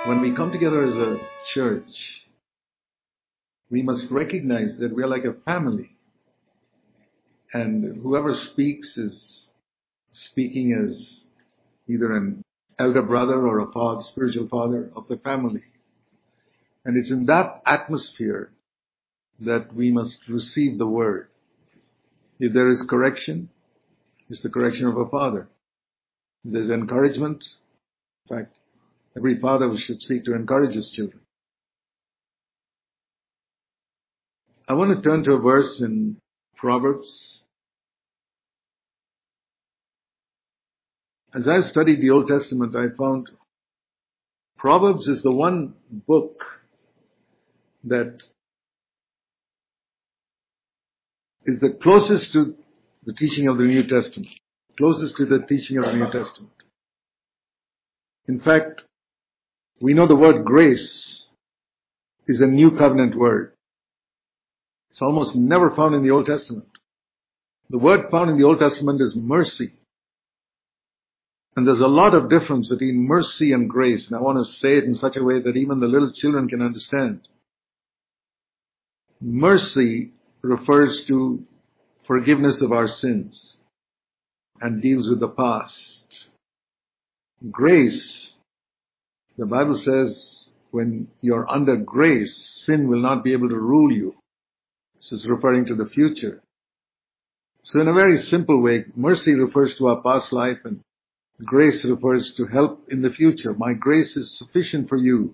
When we come together as a church, we must recognize that we are like a family. And whoever speaks is speaking as either an elder brother or a father, spiritual father of the family. And it's in that atmosphere that we must receive the word. If there is correction, it's the correction of a father. If there's encouragement, in fact, every father should seek to encourage his children. I want to turn to a verse in Proverbs. As I studied the Old Testament, I found Proverbs is the one book that is the closest to the teaching of the New Testament. Closest to the teaching of the New Testament. In fact, we know the word grace is a New Covenant word. It's almost never found in the Old Testament. The word found in the Old Testament is mercy. And there's a lot of difference between mercy and grace. And I want to say it in such a way that even the little children can understand. Mercy refers to forgiveness of our sins and deals with the past. Grace, the Bible says, when you're under grace, sin will not be able to rule you. This is referring to the future. So in a very simple way, mercy refers to our past life and grace refers to help in the future. My grace is sufficient for you.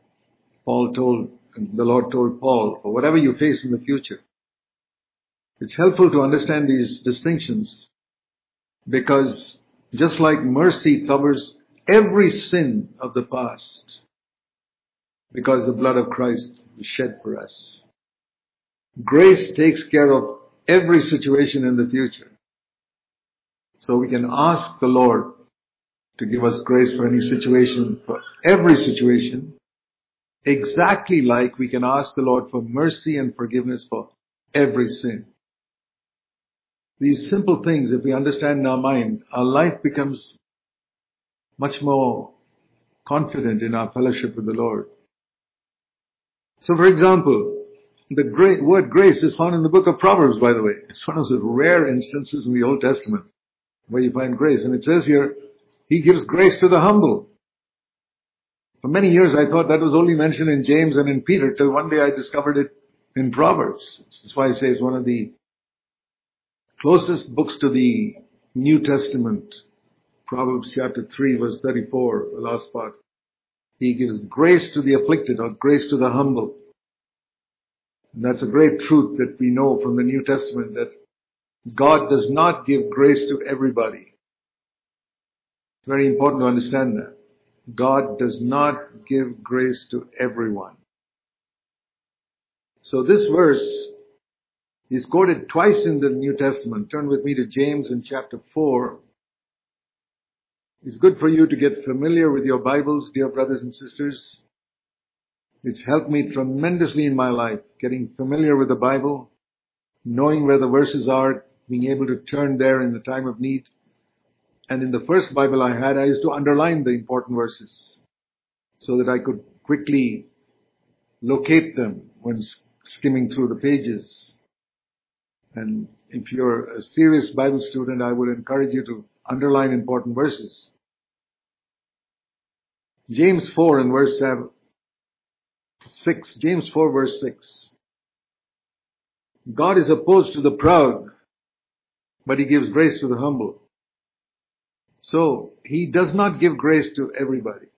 The Lord told Paul, for whatever you face in the future. It's helpful to understand these distinctions because just like mercy covers every sin of the past, because the blood of Christ was shed for us, grace takes care of every situation in the future. So we can ask the Lord to give us grace for any situation, for every situation, exactly like we can ask the Lord for mercy and forgiveness for every sin. These simple things, if we understand in our mind, our life becomes much more confident in our fellowship with the Lord. So for example, the word grace is found in the book of Proverbs, by the way. It's one of the rare instances in the Old Testament where you find grace. And it says here, He gives grace to the humble. For many years I thought that was only mentioned in James and in Peter, till one day I discovered it in Proverbs. That's why I say it's one of the closest books to the New Testament. Proverbs chapter 3 verse 34, the last part. He gives grace to the afflicted or grace to the humble. And that's a great truth that we know from the New Testament, that God does not give grace to everybody. It's very important to understand that. God does not give grace to everyone. So this verse is quoted twice in the New Testament. Turn with me to James in chapter 4. It's good for you to get familiar with your Bibles, dear brothers and sisters. It's helped me tremendously in my life, getting familiar with the Bible, knowing where the verses are, being able to turn there in the time of need. And in the first Bible I had, I used to underline the important verses so that I could quickly locate them when skimming through the pages. And if you're a serious Bible student, I would encourage you to underline important verses. James 4 and verse 6. James 4 verse 6. God is opposed to the proud, but He gives grace to the humble. So, He does not give grace to everybody.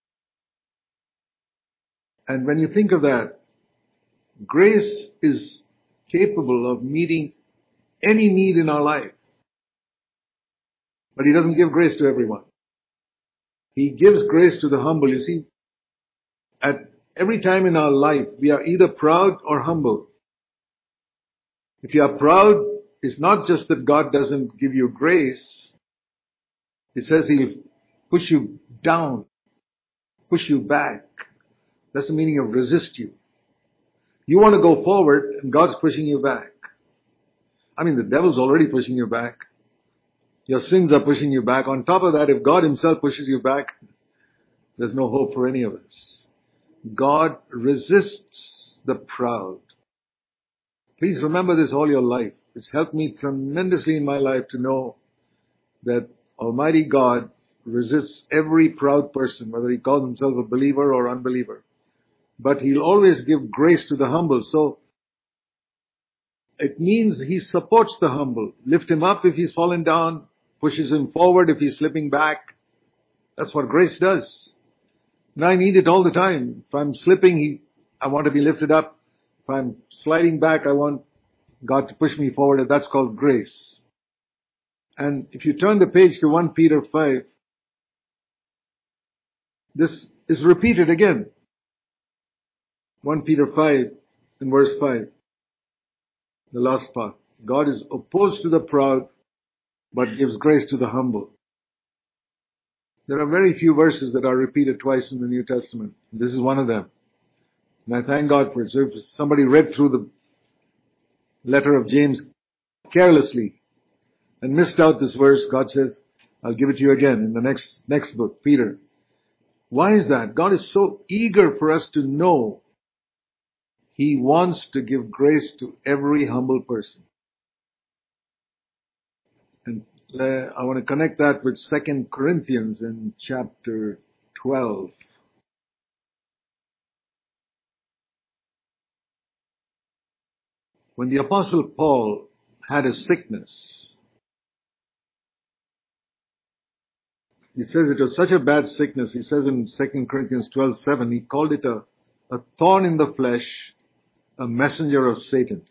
And when you think of that, grace is capable of meeting any need in our life. But He doesn't give grace to everyone. He gives grace to the humble. You see, at every time in our life, we are either proud or humble. If you are proud, it's not just that God doesn't give you grace. It says He'll push you down, push you back. That's the meaning of resist you. You want to go forward and God's pushing you back. I mean, the devil's already pushing you back. Your sins are pushing you back. On top of that, if God Himself pushes you back, there's no hope for any of us. God resists the proud. Please remember this all your life. It's helped me tremendously in my life to know that Almighty God resists every proud person, whether he calls himself a believer or unbeliever. But he'll always give grace to the humble. So it means he supports the humble. Lift him up if he's fallen down, pushes him forward if he's slipping back. That's what grace does. And I need it all the time. If I'm slipping, I want to be lifted up. If I'm sliding back, I want God to push me forward, and that's called grace. And if you turn the page to 1 Peter 5, this is repeated again. 1 Peter 5 in verse 5, the last part. God is opposed to the proud, but gives grace to the humble. There are very few verses that are repeated twice in the New Testament. This is one of them. And I thank God for it. So if somebody read through the letter of James carelessly and missed out this verse, God says, I'll give it to you again in the next book, Peter. Why is that? God is so eager for us to know. He wants to give grace to every humble person. And I want to connect that with 2 Corinthians in chapter 12. When the Apostle Paul had a sickness, he says it was such a bad sickness. He says in 2 Corinthians 12:7, he called it a thorn in the flesh, a messenger of Satan.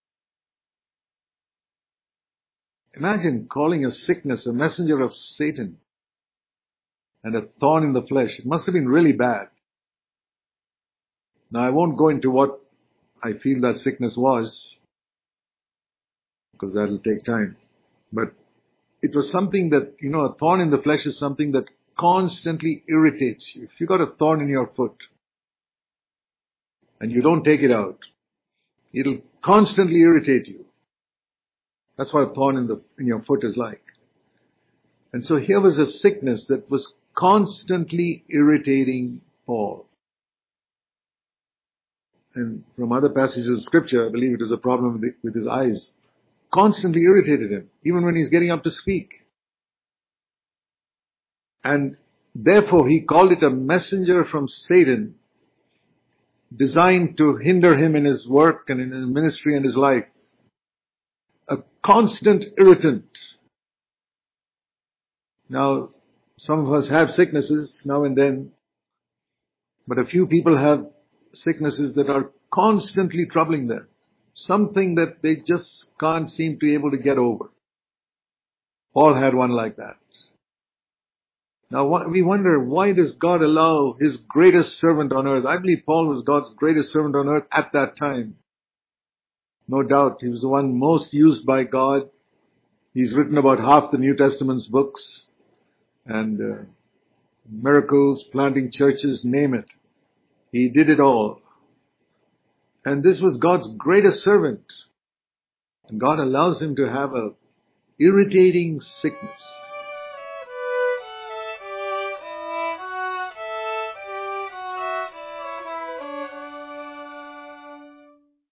Imagine calling a sickness a messenger of Satan and a thorn in the flesh. It must have been really bad. Now I won't go into what I feel that sickness was, because that'll take time. But it was something that, a thorn in the flesh is something that constantly irritates you. If you got a thorn in your foot and you don't take it out, it'll constantly irritate you. That's what a thorn in your foot is like. And so here was a sickness that was constantly irritating Paul. And from other passages of scripture, I believe it was a problem with his eyes. Constantly irritated him, even when he's getting up to speak. And therefore he called it a messenger from Satan, designed to hinder him in his work and in his ministry and his life. A constant irritant. Now, some of us have sicknesses now and then, but a few people have sicknesses that are constantly troubling them. Something that they just can't seem to be able to get over. Paul had one like that. Now we wonder, why does God allow His greatest servant on earth? I believe Paul was God's greatest servant on earth at that time. No doubt, he was the one most used by God. He's written about half the New Testament's books. And miracles, planting churches, name it. He did it all. And this was God's greatest servant. And God allows him to have a irritating sickness.